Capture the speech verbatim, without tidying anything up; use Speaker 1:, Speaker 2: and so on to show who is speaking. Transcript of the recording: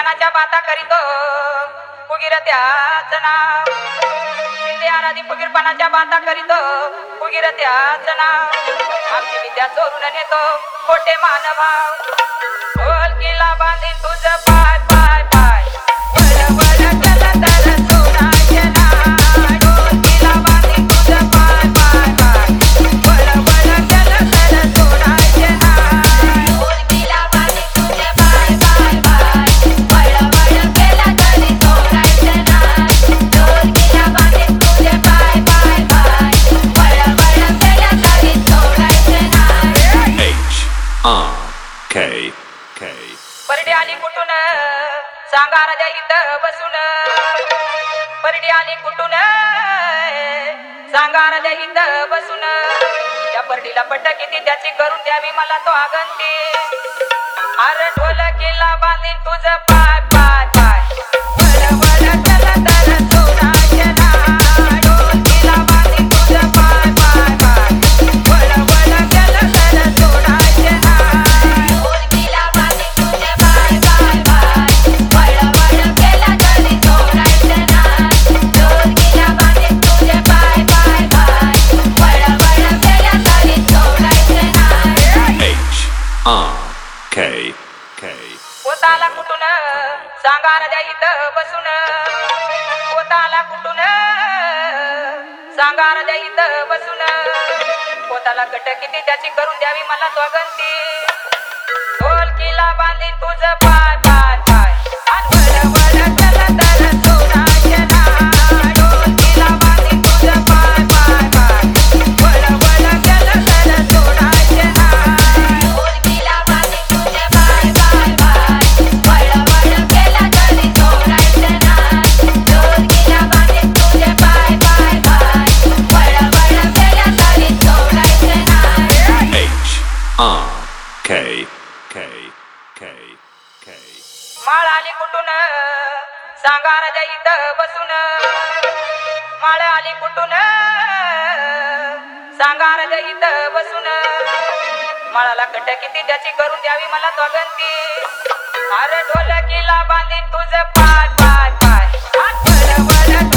Speaker 1: फुगीरपणाच्या बाता करीतो फुगीर त्याच नाव शिंदे आराधी फुगीरपणाच्या बाता करीतो फुगीर त्याच नाव आमची विद्या चोरून नेतो खोटे मानभाव ढोलकीला बांधीन तुझं पाय पाय पाय वळ वळ केलं तर सोडायचे नाही ढोलकीला बांधीन तुझं पाय पाय पाय वळ वळ केलं तर सोडायचे नाही
Speaker 2: ढोलकीला बांधीन तुझे पाय पाय पाय वळ वळ केलं तरी सोडायचं नाही ढोलकीला बांधीन तुझे पाय पाय पाय वळ वळ केलं तरी सोडायचं नाही
Speaker 3: H R K K
Speaker 1: परडी आली कुठून सांगा राजा इथं बसून परडी आली कुठून सांगा राजा इथं बसून त्या परडीला पट्ट किती त्याची करून द्यावी मला तो आगंती अरे ढोलकीला बांधीन तुझं पाय पाय पाय वळ वळ केलं तर सोडायचे नाही ढोलकीला बांधीन तुझं पाय पाय पाय वळ वळ केलं तर सोडायचे नाही
Speaker 2: ढोलकीला बांधीन तुझे पाय पाय पाय वळ वळ केलं तरी सोडायचं नाही ढोलकीला बांधीन तुझे पाय पाय पाय वळ वळ केलं तरी सोडायचं नाही
Speaker 3: H R K K
Speaker 1: पोताला कुठून सांगा राजा इथं बसून पोताला कुठून सांगा राजा इथं बसून पोताला कट किती त्याची करून द्यावी मला तो गंती ढोलकीला बांधीन तुझं पाय पाय पाय आणि वळ वळ केलं तर सोडायचे नाही ढोलकीला बांधीन तुझं पाय पाय पाय वळ वळ केलं तर सोडायचे नाही
Speaker 2: ढोलकीला बांधीन तुझे पाय पाय पाय वळ वळ केलं तरी सोडायचं नाही ढोलकीला बांधीन तुझे पाय पाय पाय वळ वळ केलं तरी सोडायचं नाही
Speaker 3: H R K K K K
Speaker 1: माळ आली कुठून सांगा राजा इथं बसून माळ आली कुठून सांगा राजा इथं बसून माळाला कट किती त्याची करून द्यावी मला तो गंती अरे ढोलकीला बांधीन तुझं पाय पाय पाय आणि वळ वळ